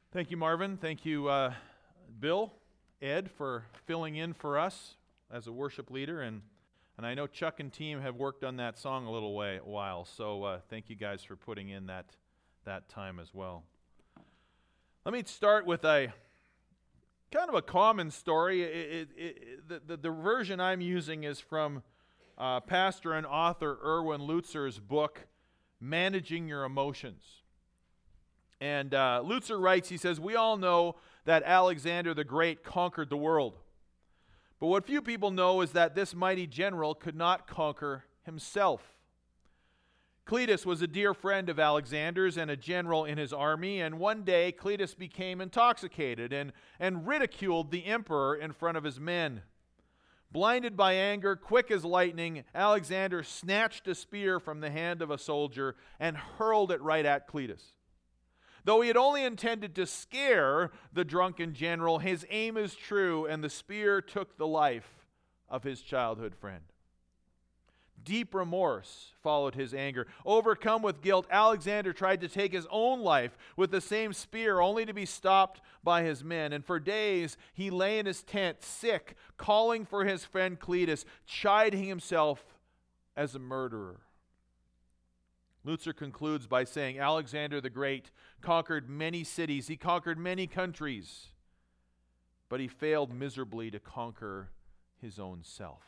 Thank you, Marvin. Thank you, Bill, Ed, for filling in for us as a worship leader. And I know Chuck and team have worked on that song a while. So thank you guys for putting in that time as well. Let me start with a kind of a common story. The version I'm using is from pastor and author Erwin Lutzer's book, Managing Your Emotions. And Lutzer writes, he says, "We all know that Alexander the Great conquered the world. But what few people know is that this mighty general could not conquer himself. Cletus was a dear friend of Alexander's and a general in his army, and one day Cletus became intoxicated and ridiculed the emperor in front of his men. Blinded by anger, quick as lightning, Alexander snatched a spear from the hand of a soldier and hurled it right at Cletus. Though he had only intended to scare the drunken general, his aim is true, and the spear took the life of his childhood friend. Deep remorse followed his anger. Overcome with guilt, Alexander tried to take his own life with the same spear, only to be stopped by his men. And for days he lay in his tent, sick, calling for his friend Cletus, chiding himself as a murderer." Lutzer concludes by saying, Alexander the Great conquered many cities, he conquered many countries, but he failed miserably to conquer his own self.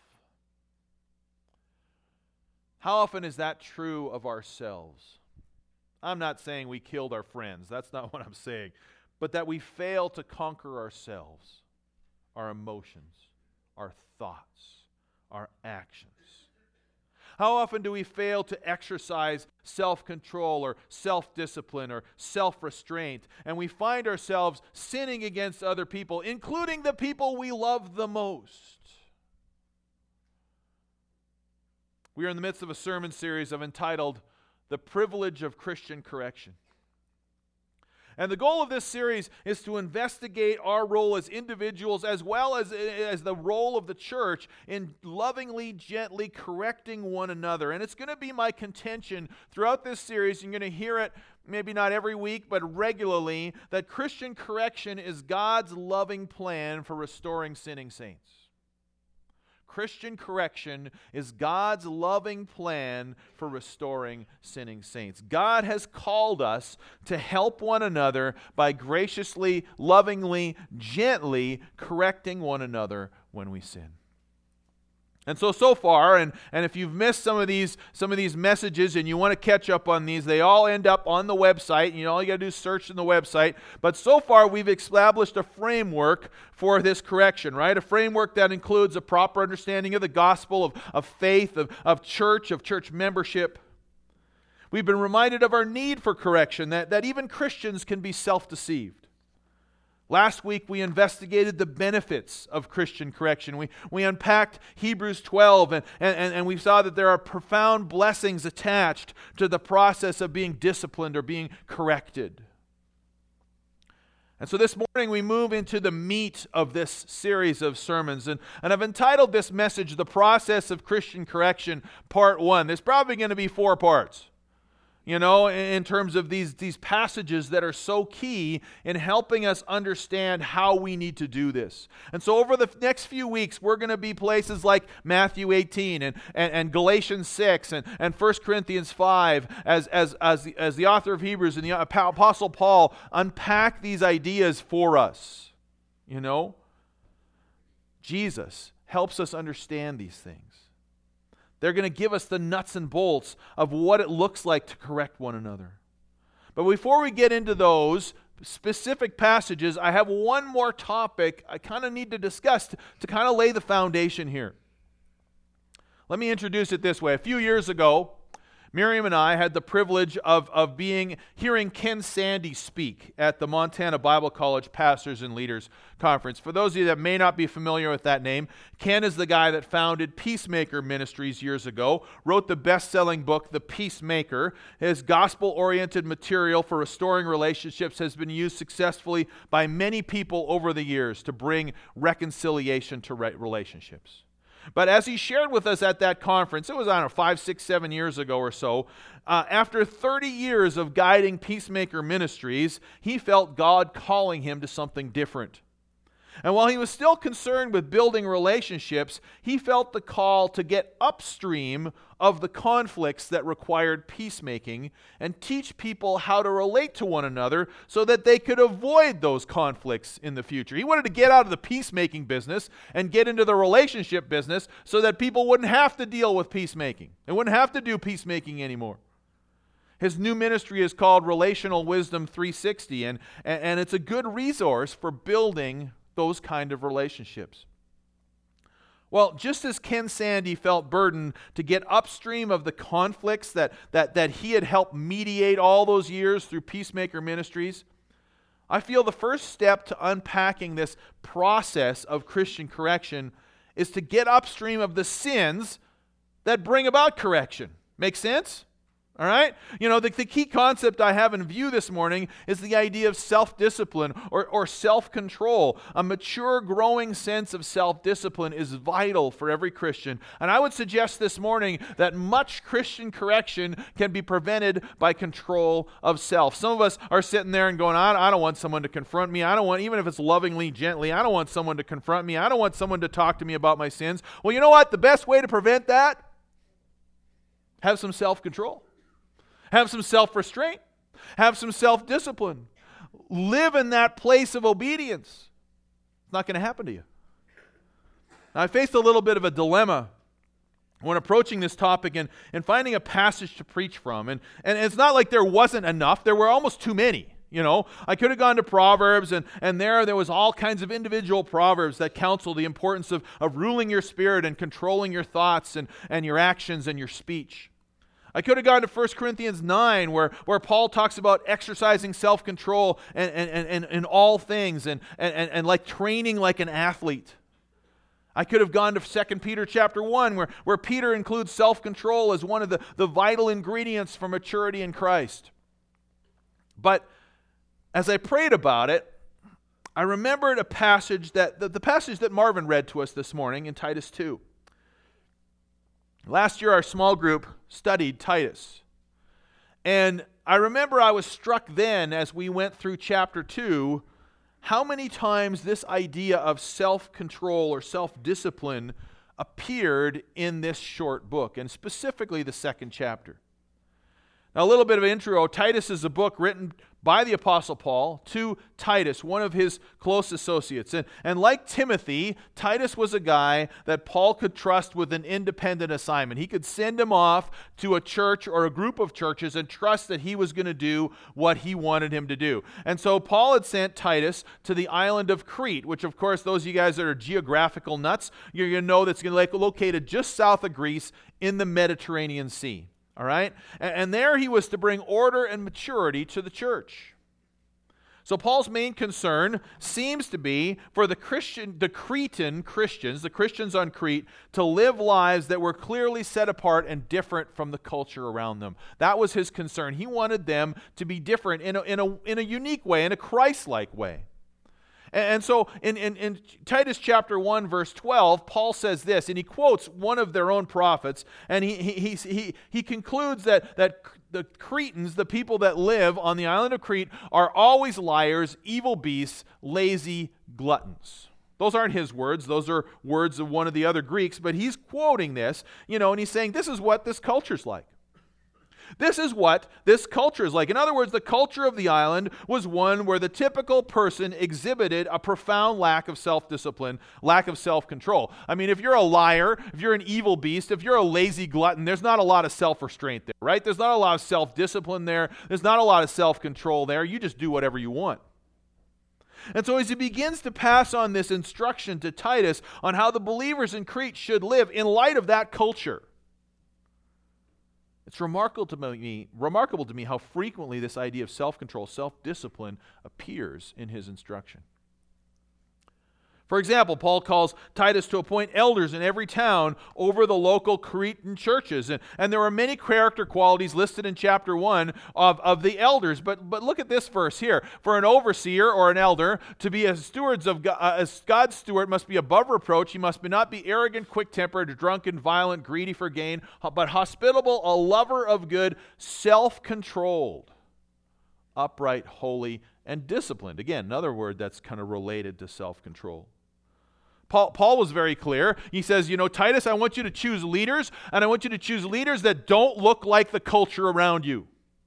How often is that true of ourselves? I'm not saying we killed our friends, that's not what I'm saying, but that we fail to conquer ourselves, our emotions, our thoughts, our actions. How often do we fail to exercise self-control or self-discipline or self-restraint, and we find ourselves sinning against other people, including the people we love the most? We are in the midst of a sermon series I've entitled, "The Privilege of Christian Correction." And the goal of this series is to investigate our role as individuals as well as the role of the church in lovingly, gently correcting one another. And it's going to be my contention throughout this series, you're going to hear it maybe not every week, but regularly, that Christian correction is God's loving plan for restoring sinning saints. Christian correction is God's loving plan for restoring sinning saints. God has called us to help one another by graciously, lovingly, gently correcting one another when we sin. And so far, and if you've missed some of these messages and you want to catch up on these, they all end up on the website. All you got to do is search in the website. But so far, we've established a framework for this correction, right? A framework that includes a proper understanding of the gospel, of faith, of church membership. We've been reminded of our need for correction, that even Christians can be self-deceived. Last week, we investigated the benefits of Christian correction. We unpacked Hebrews 12, and we saw that there are profound blessings attached to the process of being disciplined or being corrected. And so this morning, we move into the meat of this series of sermons. And I've entitled this message, "The Process of Christian Correction, Part 1. There's probably going to be 4 parts. In terms of these passages that are so key in helping us understand how we need to do this. And so over the next few weeks, we're going to be places like Matthew 18 and Galatians 6 and 1 Corinthians 5 as the author of Hebrews and the Apostle Paul unpack these ideas for us. Jesus helps us understand these things. They're going to give us the nuts and bolts of what it looks like to correct one another. But before we get into those specific passages, I have one more topic I kind of need to discuss to kind of lay the foundation here. Let me introduce it this way. A few years ago, Miriam and I had the privilege of hearing Ken Sande speak at the Montana Bible College Pastors and Leaders Conference. For those of you that may not be familiar with that name, Ken is the guy that founded Peacemaker Ministries years ago, wrote the best-selling book, The Peacemaker. His gospel-oriented material for restoring relationships has been used successfully by many people over the years to bring reconciliation to relationships. But as he shared with us at that conference, it was, I don't know, 5, 6, 7 years ago or so, after 30 years of guiding Peacemaker Ministries, he felt God calling him to something different. And while he was still concerned with building relationships, he felt the call to get upstream of the conflicts that required peacemaking and teach people how to relate to one another so that they could avoid those conflicts in the future. He wanted to get out of the peacemaking business and get into the relationship business so that people wouldn't have to deal with peacemaking. They wouldn't have to do peacemaking anymore. His new ministry is called Relational Wisdom 360, and it's a good resource for building those kind of relationships. Well, just as Ken Sande felt burdened to get upstream of the conflicts that he had helped mediate all those years through Peacemaker Ministries, I feel the first step to unpacking this process of Christian correction is to get upstream of the sins that bring about correction. Make sense? All right? You know, the key concept I have in view this morning is the idea of self-discipline or self-control. A mature, growing sense of self-discipline is vital for every Christian. And I would suggest this morning that much Christian correction can be prevented by control of self. Some of us are sitting there and going, I don't want someone to confront me. I don't want, even if it's lovingly, gently, I don't want someone to confront me. I don't want someone to talk to me about my sins. Well, you know what? The best way to prevent that? Have some self-control. Have some self-restraint. Have some self-discipline. Live in that place of obedience. It's not going to happen to you. Now, I faced a little bit of a dilemma when approaching this topic and finding a passage to preach from. And it's not like there wasn't enough. There were almost too many. You know, I could have gone to Proverbs, and there was all kinds of individual Proverbs that counsel the importance of ruling your spirit and controlling your thoughts and your actions and your speech. I could have gone to 1 Corinthians 9 where Paul talks about exercising self-control and in all things and like training like an athlete. I could have gone to 2 Peter chapter 1 where Peter includes self-control as one of the vital ingredients for maturity in Christ. But as I prayed about it, I remembered a passage the passage that Marvin read to us this morning in Titus 2. Last year, our small group studied Titus. And I remember I was struck then as we went through chapter 2, how many times this idea of self-control or self-discipline appeared in this short book, and specifically the second chapter. Now, a little bit of intro. Titus is a book written by the Apostle Paul to Titus, one of his close associates. And like Timothy, Titus was a guy that Paul could trust with an independent assignment. He could send him off to a church or a group of churches and trust that he was going to do what he wanted him to do. And so Paul had sent Titus to the island of Crete, which, of course, those of you guys that are geographical nuts, you're going to know that's going to be located just south of Greece in the Mediterranean Sea. All right? And there he was to bring order and maturity to the church. So Paul's main concern seems to be for the Cretan Christians, the Christians on Crete, to live lives that were clearly set apart and different from the culture around them. That was his concern. He wanted them to be different in a unique way, in a Christ-like way. And so in Titus chapter 1, verse 12, Paul says this, and he quotes one of their own prophets, and he concludes that the Cretans, the people that live on the island of Crete, are always liars, evil beasts, lazy gluttons. Those aren't his words. Those are words of one of the other Greeks, but he's quoting this, and he's saying this is what this culture's like. This is what this culture is like. In other words, the culture of the island was one where the typical person exhibited a profound lack of self-discipline, lack of self-control. I mean, if you're a liar, if you're an evil beast, if you're a lazy glutton, there's not a lot of self-restraint there, right? There's not a lot of self-discipline there. There's not a lot of self-control there. You just do whatever you want. And so as he begins to pass on this instruction to Titus on how the believers in Crete should live in light of that culture, it's remarkable to me how frequently this idea of self-control, self-discipline appears in his instruction. For example, Paul calls Titus to appoint elders in every town over the local Cretan churches. And there are many character qualities listed in chapter 1 of the elders. But look at this verse here. For an overseer or an elder to be a God's steward must be above reproach. He must not be arrogant, quick-tempered, drunken, violent, greedy for gain, but hospitable, a lover of good, self-controlled, upright, holy, and disciplined. Again, another word that's kind of related to self-control. Paul was very clear. He says, Titus, I want you to choose leaders, and I want you to choose leaders that don't look like the culture around you.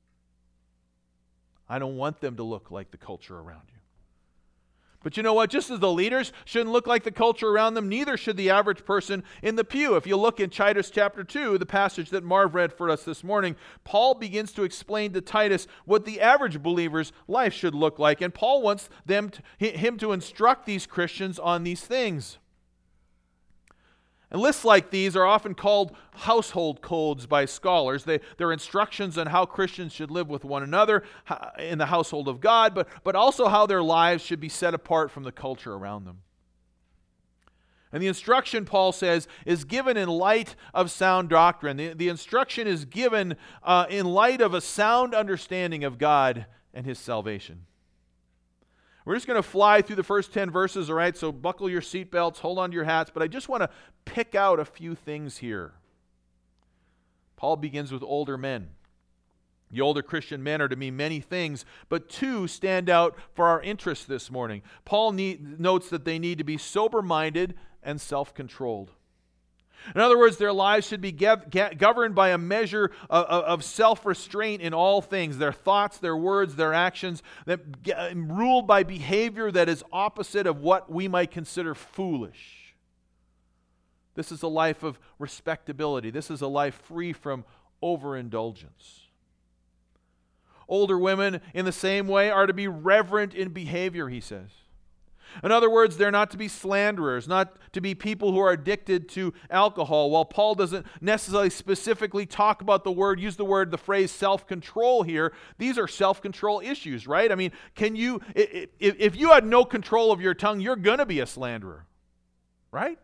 I don't want them to look like the culture around you. But you know what? Just as the leaders shouldn't look like the culture around them, neither should the average person in the pew. If you look in Titus chapter 2, the passage that Marv read for us this morning, Paul begins to explain to Titus what the average believer's life should look like. And Paul wants him to instruct these Christians on these things. And lists like these are often called household codes by scholars. They're instructions on how Christians should live with one another in the household of God, but also how their lives should be set apart from the culture around them. And the instruction, Paul says, is given in light of sound doctrine. The instruction is given in light of a sound understanding of God and His salvation. We're just going to fly through the first 10 verses, all right? So buckle your seatbelts, hold on to your hats, but I just want to pick out a few things here. Paul begins with older men. The older Christian men are to mean many things, but two stand out for our interest this morning. Paul notes that they need to be sober-minded and self-controlled. In other words, their lives should be governed by a measure of self-restraint in all things. Their thoughts, their words, their actions, ruled by behavior that is opposite of what we might consider foolish. This is a life of respectability. This is a life free from overindulgence. Older women, in the same way, are to be reverent in behavior, he says. In other words, they're not to be slanderers, not to be people who are addicted to alcohol. While Paul doesn't necessarily specifically talk about use the phrase self-control here, these are self-control issues, right? I mean, if you had no control of your tongue, you're going to be a slanderer, right?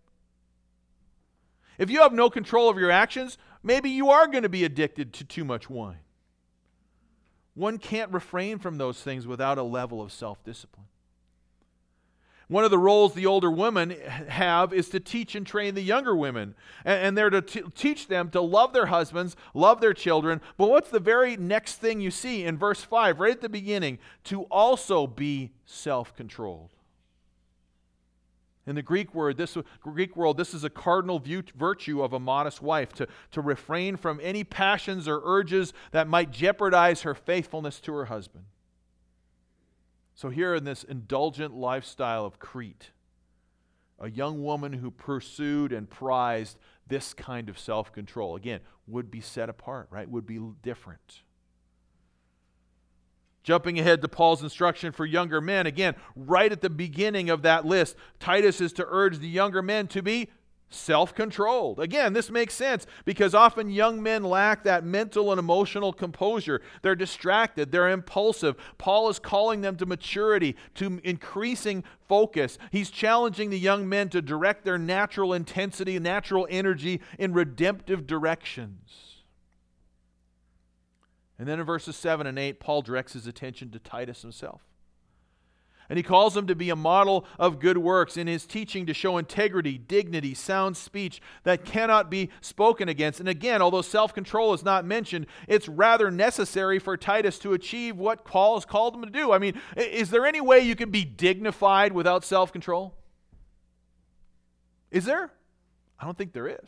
If you have no control of your actions, maybe you are going to be addicted to too much wine. One can't refrain from those things without a level of self-discipline. One of the roles the older women have is to teach and train the younger women. And they're to teach them to love their husbands, love their children. But what's the very next thing you see in verse 5, right at the beginning? To also be self-controlled. In the Greek world, this is a cardinal virtue of a modest wife, to refrain from any passions or urges that might jeopardize her faithfulness to her husband. So here in this indulgent lifestyle of Crete, a young woman who pursued and prized this kind of self-control, again, would be set apart, right? Would be different. Jumping ahead to Paul's instruction for younger men, again, right at the beginning of that list, Titus is to urge the younger men to be self-controlled. Again, this makes sense because often young men lack that mental and emotional composure. They're distracted. They're impulsive. Paul is calling them to maturity, to increasing focus. He's challenging the young men to direct their natural intensity, natural energy in redemptive directions. And then in verses 7 and 8, Paul directs his attention to Titus himself. And he calls him to be a model of good works in his teaching, to show integrity, dignity, sound speech that cannot be spoken against. And again, although self-control is not mentioned, it's rather necessary for Titus to achieve what Paul has called him to do. I mean, is there any way you can be dignified without self-control? Is there? I don't think there is.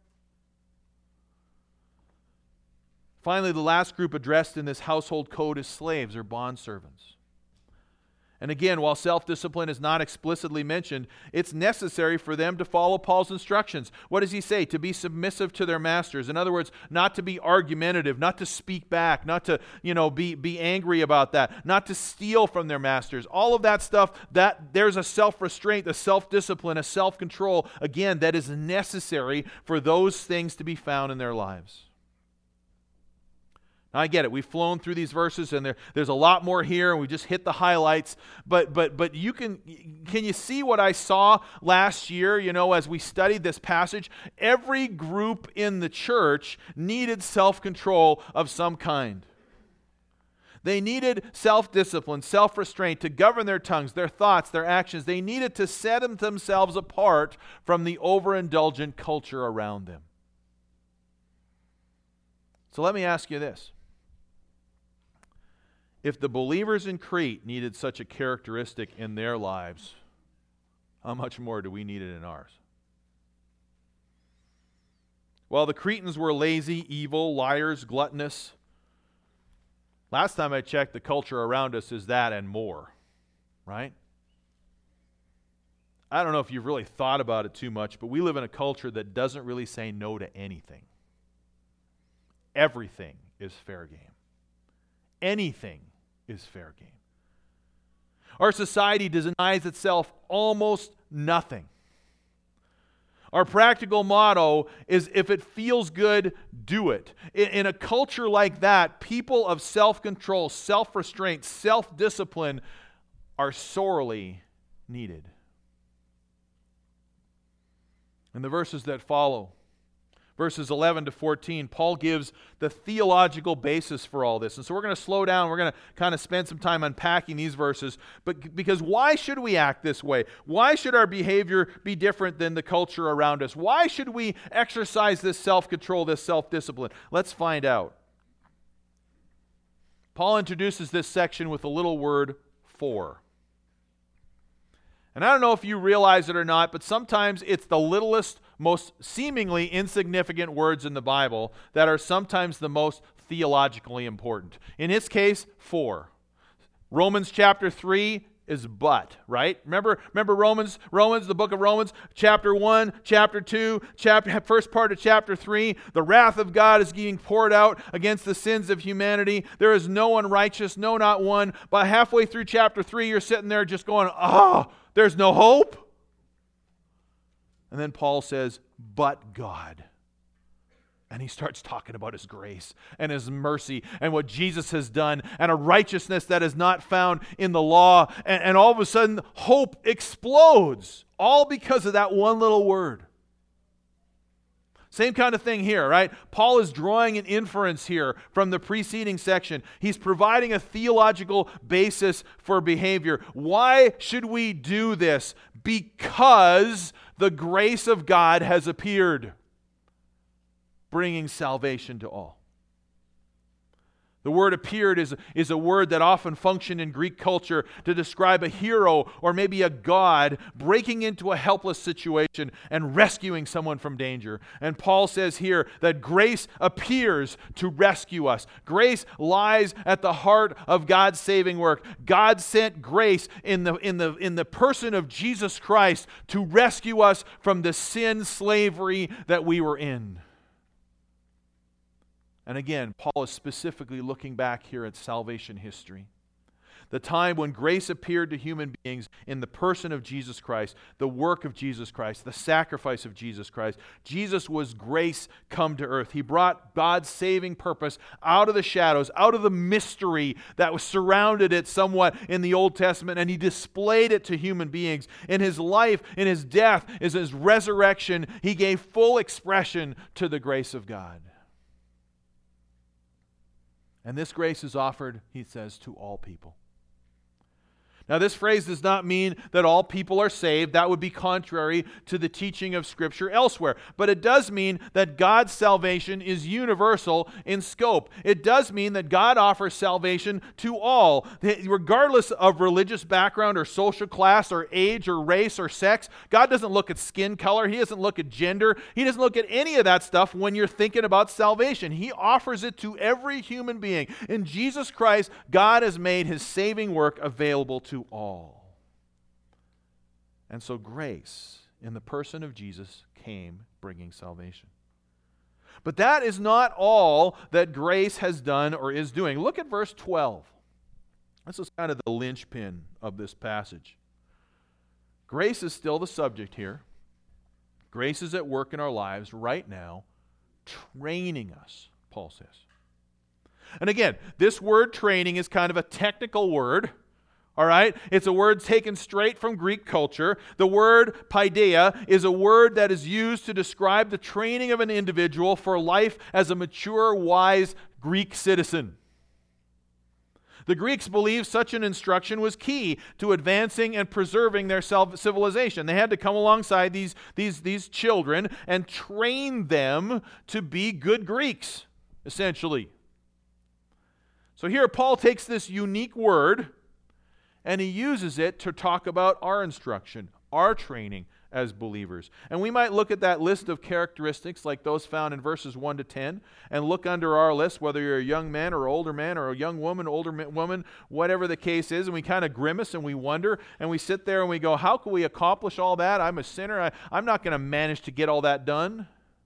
Finally, the last group addressed in this household code is slaves or bondservants. And again, while self-discipline is not explicitly mentioned, it's necessary for them to follow Paul's instructions. What does he say? To be submissive to their masters. In other words, not to be argumentative, not to speak back, not to, be angry about that, not to steal from their masters. All of that stuff, that there's a self-restraint, a self-discipline, a self-control, again, that is necessary for those things to be found in their lives. Now, I get it. We've flown through these verses, and there's a lot more here, and we just hit the highlights. But you can you see what I saw last year, as we studied this passage? Every group in the church needed self-control of some kind. They needed self-discipline, self-restraint to govern their tongues, their thoughts, their actions. They needed to set themselves apart from the overindulgent culture around them. So let me ask you this. If the believers in Crete needed such a characteristic in their lives, how much more do we need it in ours? Well, the Cretans were lazy, evil, liars, gluttonous. Last time I checked, the culture around us is that and more, right? I don't know if you've really thought about it too much, but we live in a culture that doesn't really say no to anything. Everything is fair game. Anything is fair game. Our society denies itself almost nothing. Our practical motto is, if it feels good, do it. In a culture like that, people of self-control, self-restraint, self-discipline are sorely needed. In the verses that follow, verses 11 to 14, Paul gives the theological basis for all this. And so we're going to slow down. We're going to kind of spend some time unpacking these verses. But because why should we act this way? Why should our behavior be different than the culture around us? Why should we exercise this self-control, this self-discipline? Let's find out. Paul introduces this section with a little word, for. And I don't know if you realize it or not, but sometimes it's the littlest, most seemingly insignificant words in the Bible that are sometimes the most theologically important. In this case, for. Romans chapter 3 is but, right? Remember Romans, the book of Romans, chapter 1, chapter 2, first part of chapter 3. The wrath of God is being poured out against the sins of humanity. There is no one righteous, no, not one. By halfway through chapter 3, you're sitting there just going, there's no hope. And then Paul says, but God. And he starts talking about his grace and his mercy and what Jesus has done and a righteousness that is not found in the law. And all of a sudden, hope explodes, all because of that one little word. Same kind of thing here, right? Paul is drawing an inference here from the preceding section. He's providing a theological basis for behavior. Why should we do this? Because the grace of God has appeared, bringing salvation to all. The word appeared is a word that often functioned in Greek culture to describe a hero or maybe a god breaking into a helpless situation and rescuing someone from danger. And Paul says here that grace appears to rescue us. Grace lies at the heart of God's saving work. God sent grace in the person of Jesus Christ to rescue us from the sin slavery that we were in. And again, Paul is specifically looking back here at salvation history. The time when grace appeared to human beings in the person of Jesus Christ, the work of Jesus Christ, the sacrifice of Jesus Christ. Jesus was grace come to earth. He brought God's saving purpose out of the shadows, out of the mystery that was surrounded it somewhat in the Old Testament, and he displayed it to human beings. In his life, in his death, in his resurrection, he gave full expression to the grace of God. And this grace is offered, he says, to all people. Now, this phrase does not mean that all people are saved. That would be contrary to the teaching of Scripture elsewhere. But it does mean that God's salvation is universal in scope. It does mean that God offers salvation to all, regardless of religious background or social class or age or race or sex. God doesn't look at skin color. He doesn't look at gender. He doesn't look at any of that stuff when you're thinking about salvation. He offers it to every human being. In Jesus Christ, God has made his saving work available to all. And so grace in the person of Jesus came bringing salvation. But that is not all that grace has done or is doing. Look at verse 12. This is kind of the linchpin of this passage. Grace is still the subject here. Grace is at work in our lives right now, training us, Paul says. And again, this word training is kind of a technical word. All right? It's a word taken straight from Greek culture. The word paideia is a word that is used to describe the training of an individual for life as a mature, wise Greek citizen. The Greeks believed such an instruction was key to advancing and preserving their civilization. They had to come alongside these children and train them to be good Greeks, essentially. So here Paul takes this unique word and he uses it to talk about our instruction, our training as believers. And we might look at that list of characteristics like those found in verses 1 to 10 and look under our list, whether you're a young man or older man or a young woman, older woman, whatever the case is, and we kind of grimace and we wonder and we sit there and we go, how can we accomplish all that? I'm a sinner. I'm not going to manage to get all that done.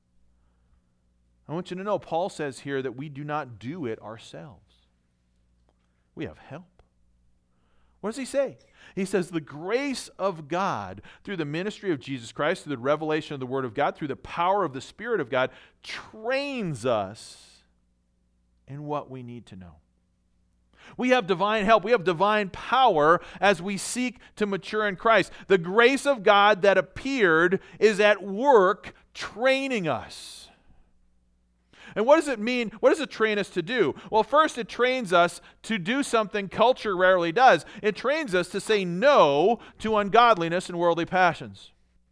I want you to know, Paul says here that we do not do it ourselves. We have help. What does he say? He says the grace of God through the ministry of Jesus Christ, through the revelation of the Word of God, through the power of the Spirit of God, trains us in what we need to know. We have divine help. We have divine power as we seek to mature in Christ. The grace of God that appeared is at work training us. And what does it mean? What does it train us to do? Well, first it trains us to do something culture rarely does. It trains us to say no to ungodliness and worldly passions.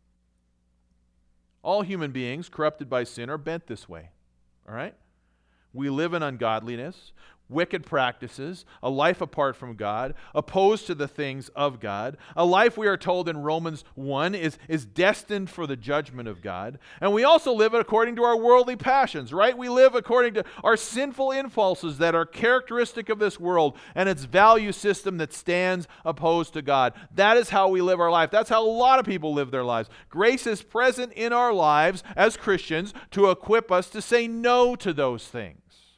All human beings corrupted by sin are bent this way. All right? We live in ungodliness, wicked practices, a life apart from God, opposed to the things of God. A life, we are told in Romans 1, is destined for the judgment of God. And we also live according to our worldly passions, right? We live according to our sinful impulses that are characteristic of this world and its value system that stands opposed to God. That is how we live our life. That's how a lot of people live their lives. Grace is present in our lives as Christians to equip us to say no to those things.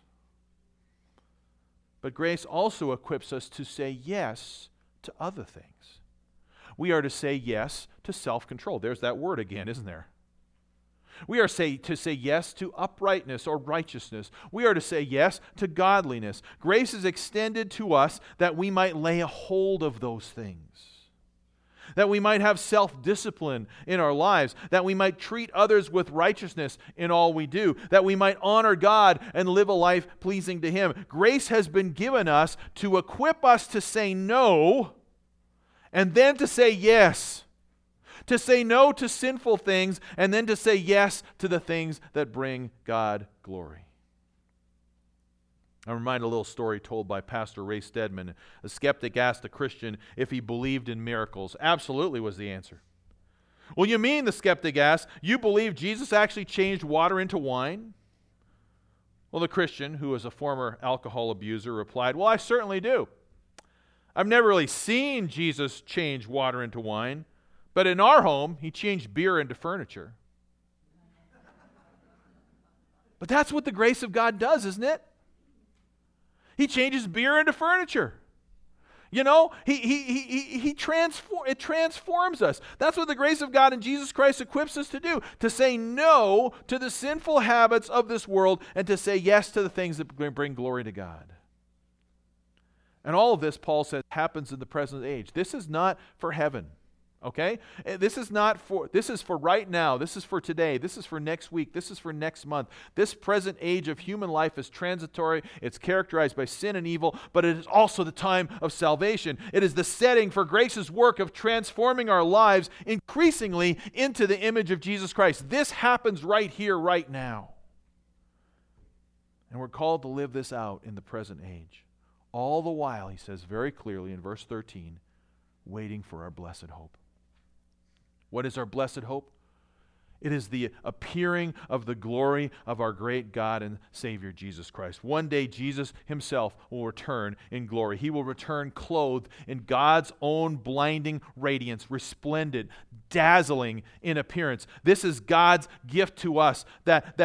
But grace also equips us to say yes to other things. We are to say yes to self-control. There's that word again, isn't there? We are to say yes to uprightness or righteousness. We are to say yes to godliness. Grace is extended to us that we might lay a hold of those things. That we might have self-discipline in our lives, that we might treat others with righteousness in all we do, that we might honor God and live a life pleasing to Him. Grace has been given us to equip us to say no and then to say yes. To say no to sinful things and then to say yes to the things that bring God glory. I'm reminded of a little story told by Pastor Ray Stedman. A skeptic asked a Christian if he believed in miracles. Absolutely was the answer. Well, you mean, the skeptic asked, you believe Jesus actually changed water into wine? Well, the Christian, who was a former alcohol abuser, replied, well, I certainly do. I've never really seen Jesus change water into wine, but in our home, he changed beer into furniture. But that's what the grace of God does, isn't it? He changes beer into furniture. You know, it transforms us. That's what the grace of God in Jesus Christ equips us to do, to say no to the sinful habits of this world and to say yes to the things that bring glory to God. And all of this, Paul says, happens in the present age. This is not for heaven. Okay? This is for right now. This is for today. This is for next week. This is for next month. This present age of human life is transitory. It's characterized by sin and evil, but it is also the time of salvation. It is the setting for grace's work of transforming our lives increasingly into the image of Jesus Christ. This happens right here, right now. And we're called to live this out in the present age. All the while, he says very clearly in verse 13, waiting for our blessed hope. What is our blessed hope? It is the appearing of the glory of our great God and Savior Jesus Christ. One day Jesus himself will return in glory. He will return clothed in God's own blinding radiance, resplendent, dazzling in appearance. This is God's gift to us, that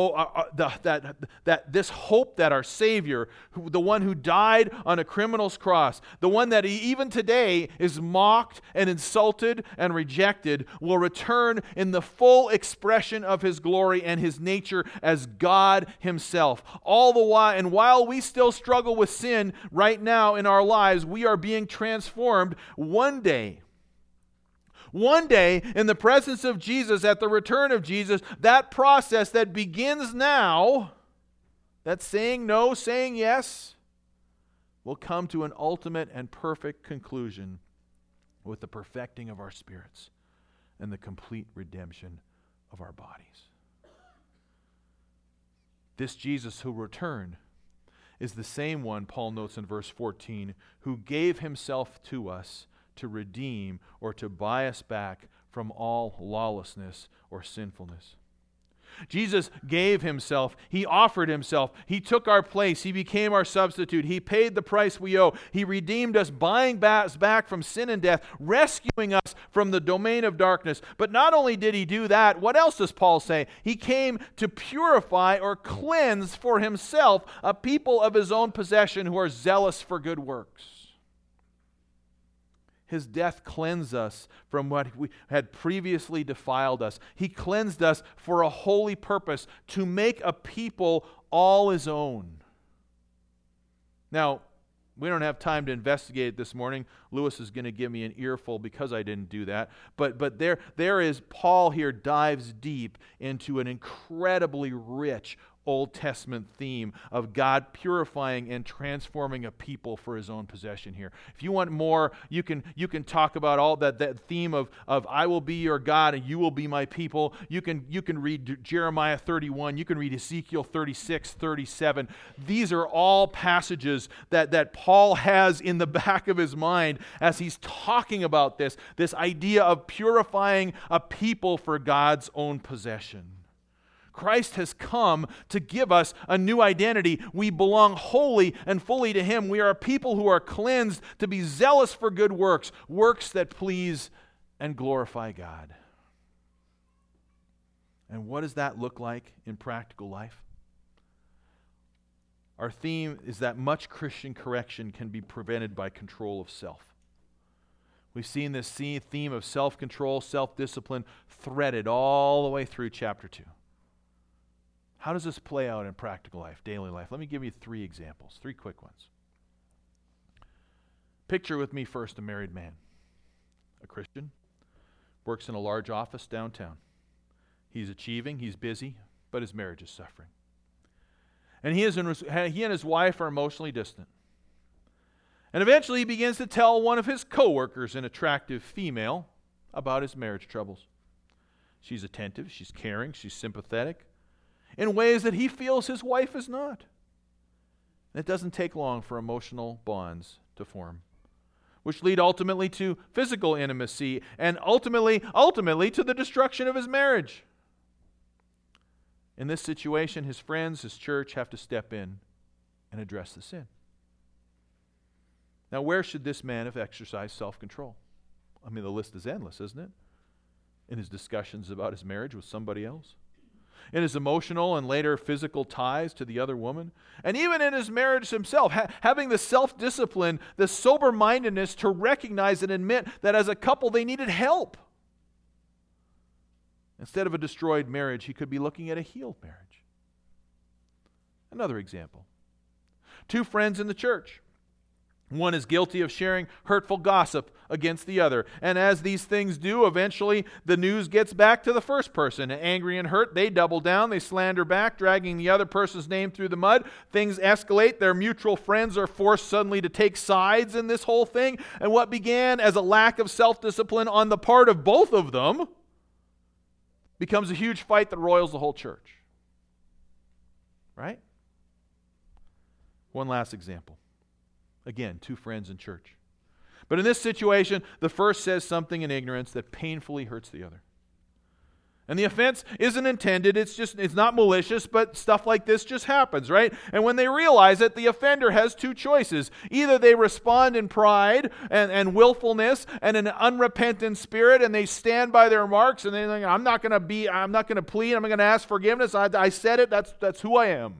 this hope that our Savior, the one who died on a criminal's cross, the one that even today is mocked and insulted and rejected, will return in the full expression of His glory and His nature as God Himself. All the while, and while we still struggle with sin right now in our lives, we are being transformed one day. One day, in the presence of Jesus, at the return of Jesus, that process that begins now, that saying no, saying yes, will come to an ultimate and perfect conclusion with the perfecting of our spirits and the complete redemption of our bodies. This Jesus who returned is the same one, Paul notes in verse 14, who gave Himself to us to redeem or to buy us back from all lawlessness or sinfulness. Jesus gave Himself. He offered Himself. He took our place. He became our substitute. He paid the price we owe. He redeemed us, buying us back from sin and death, rescuing us from the domain of darkness. But not only did He do that, what else does Paul say? He came to purify or cleanse for Himself a people of His own possession who are zealous for good works. His death cleansed us from what we had previously defiled us. He cleansed us for a holy purpose, to make a people all His own. Now, we don't have time to investigate it this morning. Lewis is going to give me an earful because I didn't do that. But there is, Paul here dives deep into an incredibly rich Old Testament theme of God purifying and transforming a people for His own possession here. If you want more, you can talk about all that theme of I will be your God and you will be my people. You can read Jeremiah 31. You can read Ezekiel 36, 37. These are all passages that Paul has in the back of his mind as he's talking about this idea of purifying a people for God's own possession. Christ has come to give us a new identity. We belong wholly and fully to Him. We are a people who are cleansed to be zealous for good works, works that please and glorify God. And what does that look like in practical life? Our theme is that much Christian correction can be prevented by control of self. We've seen this theme of self-control, self-discipline threaded all the way through chapter 2. How does this play out in practical life, daily life? Let me give you 3 examples, 3 quick ones. Picture with me first a married man, a Christian, works in a large office downtown. He's achieving, he's busy, but his marriage is suffering. And he and his wife are emotionally distant. And eventually he begins to tell one of his coworkers, an attractive female, about his marriage troubles. She's attentive, she's caring, she's sympathetic, in ways that he feels his wife is not. And it doesn't take long for emotional bonds to form, which lead ultimately to physical intimacy and ultimately to the destruction of his marriage. In this situation, his friends, his church have to step in and address the sin. Now, where should this man have exercised self-control? I mean, the list is endless, isn't it? In his discussions about his marriage with somebody else, in his emotional and later physical ties to the other woman, and even in his marriage himself, having the self-discipline, the sober-mindedness to recognize and admit that as a couple they needed help. Instead of a destroyed marriage, he could be looking at a healed marriage. Another example. 2 friends in the church. One is guilty of sharing hurtful gossip against the other. And as these things do, eventually the news gets back to the first person. Angry and hurt, they double down, they slander back, dragging the other person's name through the mud. Things escalate. Their mutual friends are forced suddenly to take sides in this whole thing. And what began as a lack of self-discipline on the part of both of them becomes a huge fight that roils the whole church. Right? One last example. Again, 2 friends in church. But in this situation, the first says something in ignorance that painfully hurts the other. And the offense isn't intended, it's not malicious, but stuff like this just happens, right? And when they realize it, the offender has two choices. Either they respond in pride and willfulness and an unrepentant spirit, and they stand by their marks, and they think, I'm not going to plead, I'm not going to ask forgiveness. I said it, that's who I am.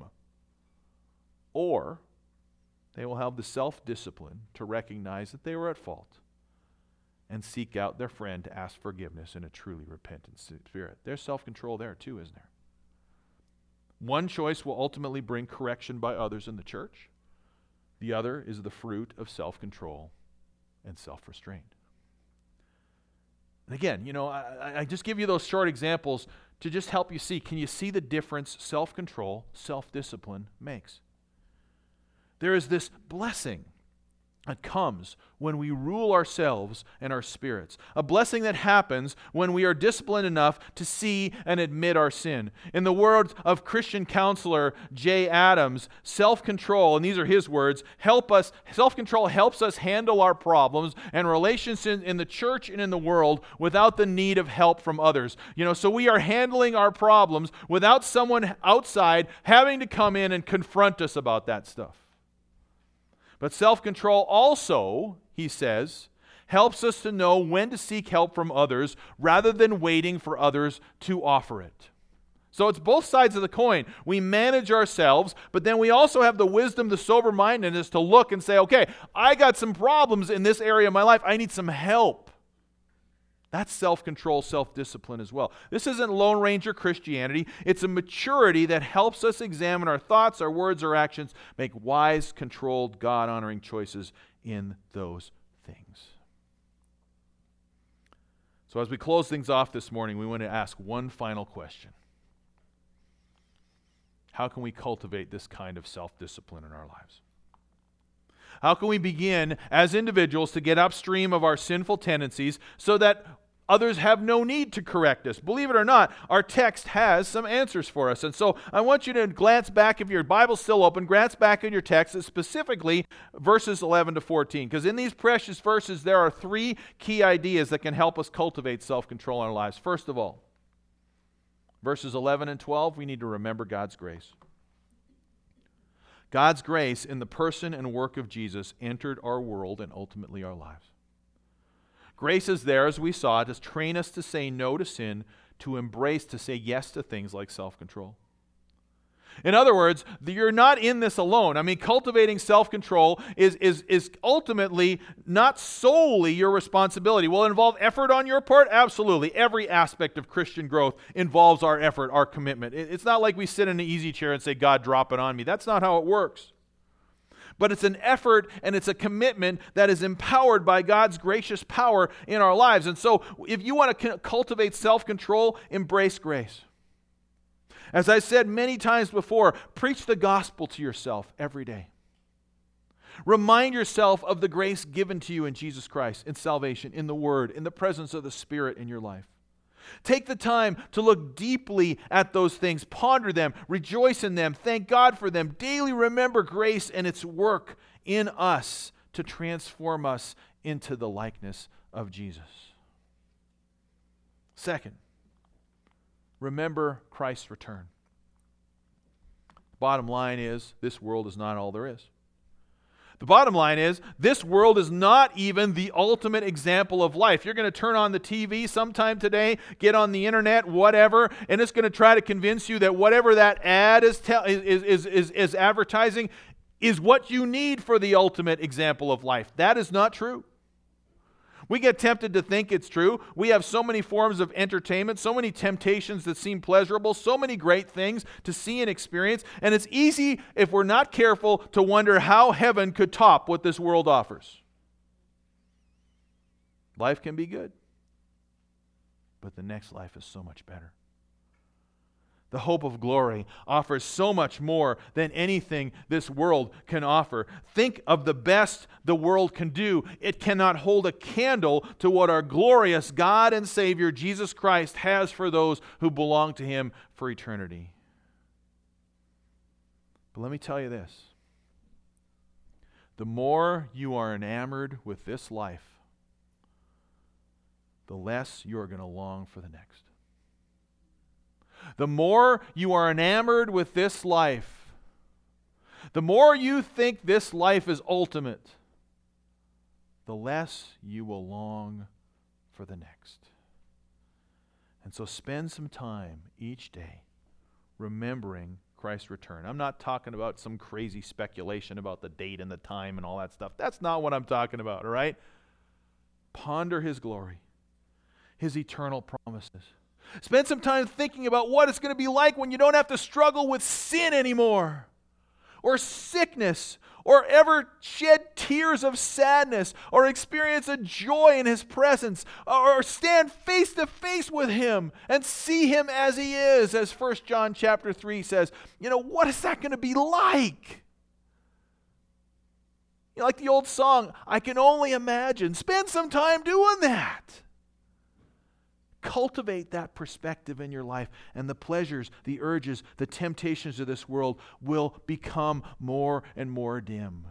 Or they will have the self-discipline to recognize that they were at fault and seek out their friend to ask forgiveness in a truly repentant spirit. There's self-control there too, isn't there? One choice will ultimately bring correction by others in the church. The other is the fruit of self-control and self-restraint. And again, I just give you those short examples to just help you see. Can you see the difference self-control, self-discipline makes? There is this blessing that comes when we rule ourselves and our spirits. A blessing that happens when we are disciplined enough to see and admit our sin. In the words of Christian counselor Jay Adams, self-control, and these are his words, self-control helps us handle our problems and relationships in the church and in the world without the need of help from others. So we are handling our problems without someone outside having to come in and confront us about that stuff. But self-control also, he says, helps us to know when to seek help from others rather than waiting for others to offer it. So it's both sides of the coin. We manage ourselves, but then we also have the wisdom, the sober-mindedness to look and say, okay, I got some problems in this area of my life. I need some help. That's self-control, self-discipline as well. This isn't Lone Ranger Christianity. It's a maturity that helps us examine our thoughts, our words, our actions, make wise, controlled, God-honoring choices in those things. So as we close things off this morning, we want to ask one final question. How can we cultivate this kind of self-discipline in our lives? How can we begin as individuals to get upstream of our sinful tendencies so that others have no need to correct us? Believe it or not, our text has some answers for us. And so I want you to glance back, if your Bible's still open, glance back in your text, specifically verses 11 to 14. Because in these precious verses, there are three key ideas that can help us cultivate self-control in our lives. First of all, verses 11 and 12, we need to remember God's grace. God's grace in the person and work of Jesus entered our world and ultimately our lives. Grace is there, as we saw, to train us to say no to sin, to embrace, to say yes to things like self-control. In other words, you're not in this alone. I mean, cultivating self-control is ultimately not solely your responsibility. Will it involve effort on your part? Absolutely. Every aspect of Christian growth involves our effort, our commitment. It's not like we sit in an easy chair and say, God, drop it on me. That's not how it works. But it's an effort and it's a commitment that is empowered by God's gracious power in our lives. And so if you want to cultivate self-control, embrace grace. As I said many times before, preach the gospel to yourself every day. Remind yourself of the grace given to you in Jesus Christ, in salvation, in the Word, in the presence of the Spirit in your life. Take the time to look deeply at those things, ponder them, rejoice in them, thank God for them. Daily remember grace and its work in us to transform us into the likeness of Jesus. Second, remember Christ's return. Bottom line is, this world is not all there is. The bottom line is, this world is not even the ultimate example of life. You're going to turn on the TV sometime today, get on the internet, whatever, and it's going to try to convince you that whatever that ad is advertising is what you need for the ultimate example of life. That is not true. We get tempted to think it's true. We have so many forms of entertainment, so many temptations that seem pleasurable, so many great things to see and experience, and it's easy, if we're not careful, to wonder how heaven could top what this world offers. Life can be good, but the next life is so much better. The hope of glory offers so much more than anything this world can offer. Think of the best the world can do. It cannot hold a candle to what our glorious God and Savior Jesus Christ has for those who belong to Him for eternity. But let me tell you this. The more you are enamored with this life, the less you are going to long for the next. The more you are enamored with this life, the more you think this life is ultimate, the less you will long for the next. And so spend some time each day remembering Christ's return. I'm not talking about some crazy speculation about the date and the time and all that stuff. That's not what I'm talking about, all right? Ponder His glory, His eternal promises. Spend some time thinking about what it's going to be like when you don't have to struggle with sin anymore, or sickness, or ever shed tears of sadness, or experience a joy in His presence, or stand face to face with Him and see Him as He is, as 1 John chapter 3 says. What is that going to be like? Like the old song, I can only imagine. Spend some time doing that. Cultivate that perspective in your life, and the pleasures, the urges, the temptations of this world will become more and more dim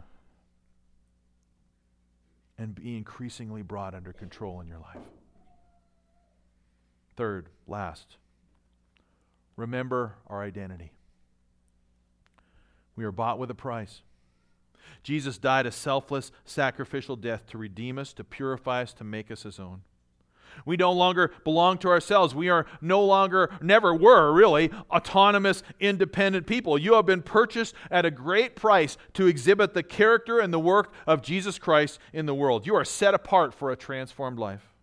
and be increasingly brought under control in your life. Third, last, remember our identity. We are bought with a price. Jesus died a selfless, sacrificial death to redeem us, to purify us, to make us His own. We no longer belong to ourselves. We are no longer, never were really, autonomous, independent people. You have been purchased at a great price to exhibit the character and the work of Jesus Christ in the world. You are set apart for a transformed life.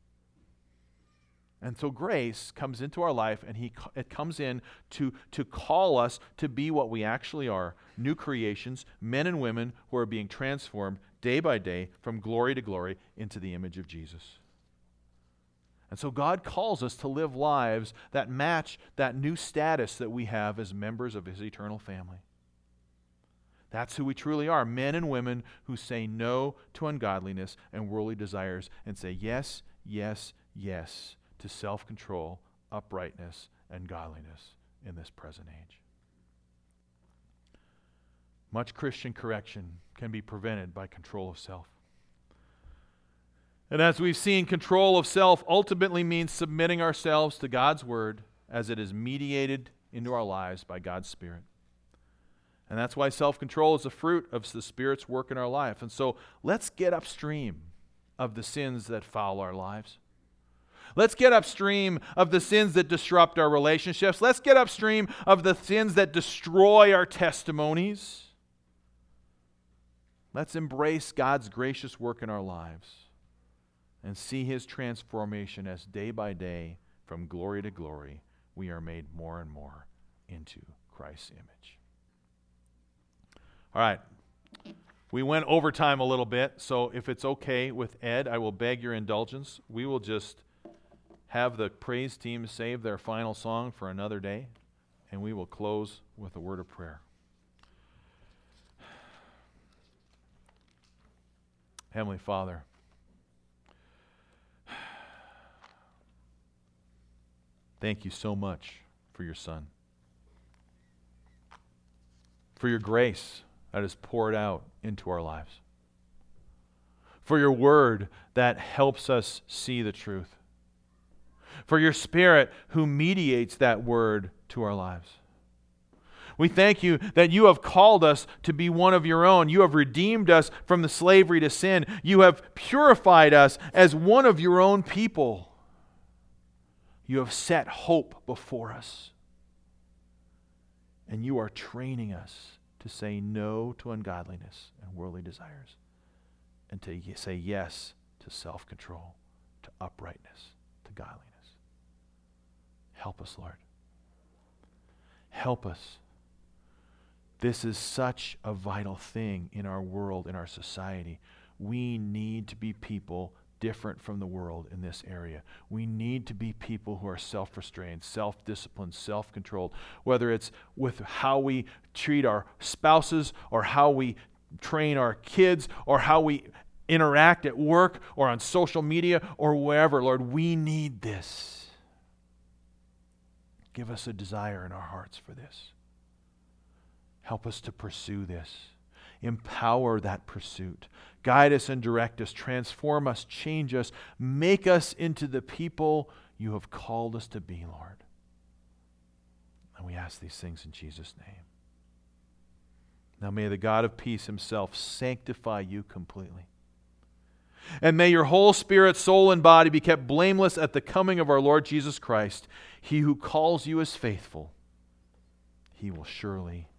And so grace comes into our life, and it comes in to call us to be what we actually are, new creations, men and women who are being transformed day by day from glory to glory into the image of Jesus. And so God calls us to live lives that match that new status that we have as members of His eternal family. That's who we truly are, men and women who say no to ungodliness and worldly desires and say yes, yes, yes to self-control, uprightness, and godliness in this present age. Much Christian correction can be prevented by control of self. And as we've seen, control of self ultimately means submitting ourselves to God's Word as it is mediated into our lives by God's Spirit. And that's why self-control is a fruit of the Spirit's work in our life. And so let's get upstream of the sins that foul our lives. Let's get upstream of the sins that disrupt our relationships. Let's get upstream of the sins that destroy our testimonies. Let's embrace God's gracious work in our lives and see His transformation as day by day, from glory to glory, we are made more and more into Christ's image. All right. We went overtime a little bit, so if it's okay with Ed, I will beg your indulgence. We will just have the praise team save their final song for another day, and we will close with a word of prayer. Heavenly Father, thank you so much for your Son, for your grace that is poured out into our lives, for your Word that helps us see the truth, for your Spirit who mediates that Word to our lives. We thank you that you have called us to be one of your own. You have redeemed us from the slavery to sin. You have purified us as one of your own people. You have set hope before us. And you are training us to say no to ungodliness and worldly desires, and to say yes to self-control, to uprightness, to godliness. Help us, Lord. Help us. This is such a vital thing in our world, in our society. We need to be people different from the world in this area. We need to be people who are self-restrained, self-disciplined, self-controlled, whether it's with how we treat our spouses or how we train our kids or how we interact at work or on social media or wherever. Lord, we need this. Give us a desire in our hearts for this. Help us to pursue this. Empower that pursuit. Guide us and direct us. Transform us. Change us. Make us into the people you have called us to be, Lord. And we ask these things in Jesus' name. Now may the God of peace himself sanctify you completely. And may your whole spirit, soul, and body be kept blameless at the coming of our Lord Jesus Christ. He who calls you is faithful. He will surely